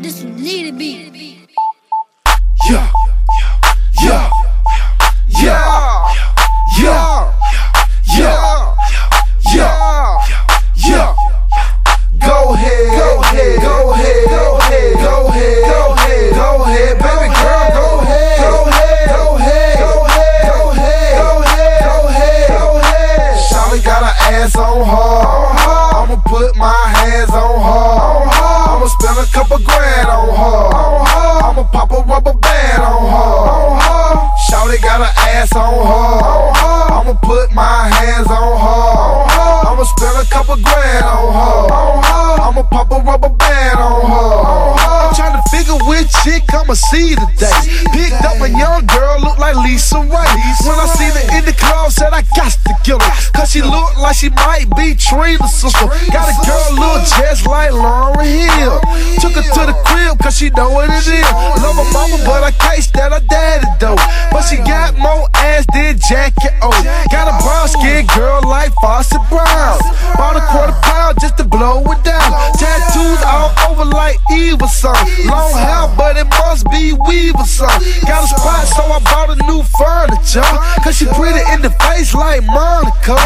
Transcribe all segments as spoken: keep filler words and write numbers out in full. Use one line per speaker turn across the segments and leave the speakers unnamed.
This one need to be.
Yeah, yeah, yeah, yeah, yeah, yeah, yeah. Go ahead, go ahead, go ahead, go ahead, go ahead, go ahead, go ahead, baby girl, go ahead, go ahead, go ahead, go ahead, go ahead, go ahead, go ahead, go ahead. Shawty got her ass on her. I'ma put my hands on her. I'ma spend a couple grand on her. I'ma pop a rubber band on her. Shawty got her ass on her. I'ma put my hands on her. I'ma spend a couple grand on her. I'ma pop a rubber band on her. I'm trying to figure which chick I'ma see today. Picked up a young girl, look like Lisa Ray. When I seen her in the club, said I got to get her, cause she look like she might be Trina's sister. Got a girl look just like Lauryn Hill. Took her to the crib cause she know what it is. Love her mama but I can't stand her daddy though. But she got more ass than Jackie O. Got a brown skin girl like Foster Brown. Bought a quarter pound just to blow it down. Tattoos all over like Eva son. Long hair but it must be Weaver son. Got a spot so I bought a new furniture, cause she pretty in the face like Monica.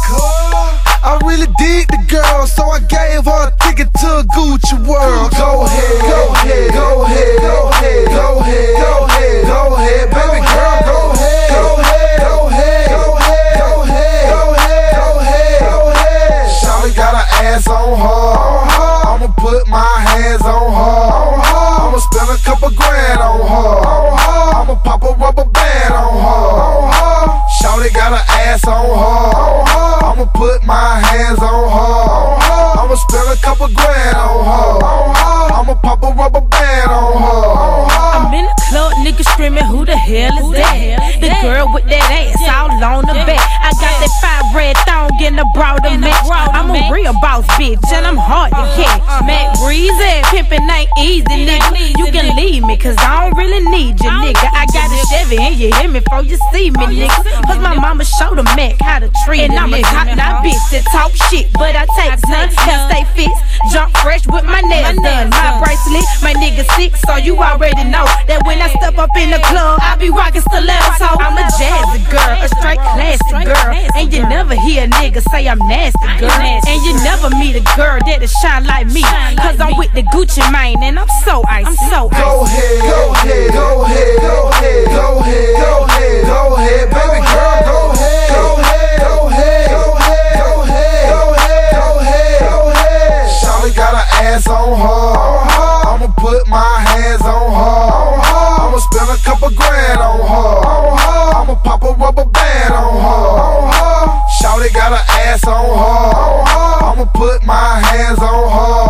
I really dig the girl, so I gave her a ticket to a Gucci World. Go ahead, go ahead, go ahead, go ahead, go ahead, go ahead, go ahead, baby girl, go ahead, go ahead, go ahead, go ahead, go ahead, go ahead, go ahead, go ahead. Shawty got her ass on her. I'ma put my hands on her. I'ma spend a couple grand on her. I'ma pop a rubber band on her. Shawty got her ass on her. I'ma put my hands on her. I'ma spend a couple grand on her. I'ma pop a rubber band on her.
I'm in the club, niggas screaming, who the hell is that? The girl with that ass all on the back. I got that fire red thong in the broader match. I'm a real boss bitch and I'm hard to catch. Mac Breezy, pimpin' ain't easy, nigga. You can leave me cause I don't really need you, nigga. I got a Chevy and you hear me before you see me, nigga. Cause my mama showed a Mac how to treat a nigga. And I'm a top-notch bitch that talk shit, but I take none. Hair stay fixed, jump fresh with my nails done. My bracelet, my nigga sick, so you already know that when I step up in the club, I be rockin' stilettos. So I'm a jazzy girl, a straight classy girl, and you never hear a nigga say I'm nasty, girl. And you never meet a girl that'll shine like me, cause I'm with the Gucci mane and I'm so icy. I'm so icy.
Go ahead, go ahead, go ahead, go ahead, go ahead, go ahead, go ahead, baby girl, go ahead, go ahead, go ahead, go ahead, go ahead, go ahead, go ahead, go ahead. Shawty got her ass on her. I'ma put my hands on her. I'ma spend a couple grand on her. I'ma pop a rubber band on her. Shawty got her ass on her. I'ma put my hands on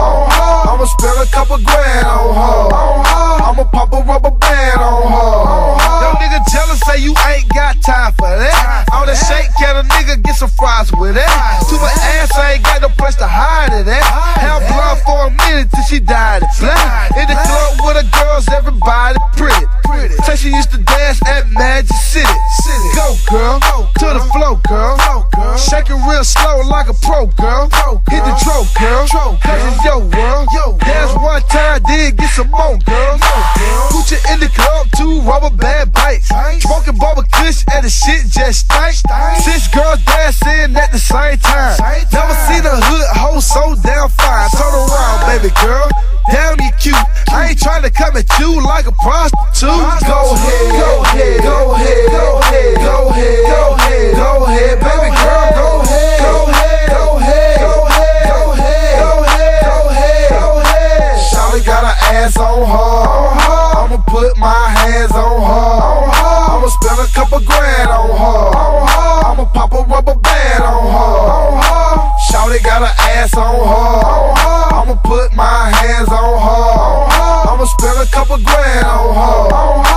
her. I'ma spend a couple grand on her. I'ma pop a rubber band on her. Yo nigga jealous, say you ain't got time for that. All that shake, can a nigga get some fries with that? To my ass, I ain't got no place to hide it at. Held blood for a minute till she died of black. In the club with the girls, everybody pretty. Say she used to dance at Magic City. Go girl, to the flow girl. Shake it real slow like a pro girl. Hit the dro girl, cause it's your world. Dance one time, then get some more girl. Gucci in the club, two rubber band bites. Smoking bubble kush and the shit just stank. Six girls dancing at the same time. Never seen a hood hoe so damn fine. Turn around, baby girl, damn you cute. I ain't trying to come at you like a prostitute. Go ahead, go ahead, go ahead, go ahead, go ahead, go ahead, go ahead, baby girl, go ahead, go ahead, go ahead, go ahead, go ahead, go ahead, go ahead, go ahead. Shawty got her ass on her. I'ma put my hands on her. I'ma spend a couple grand on her. I'ma pop a rubber band on her. Shawty got her ass on her. I'ma put my hands on her. I'ma spend a couple grand on her.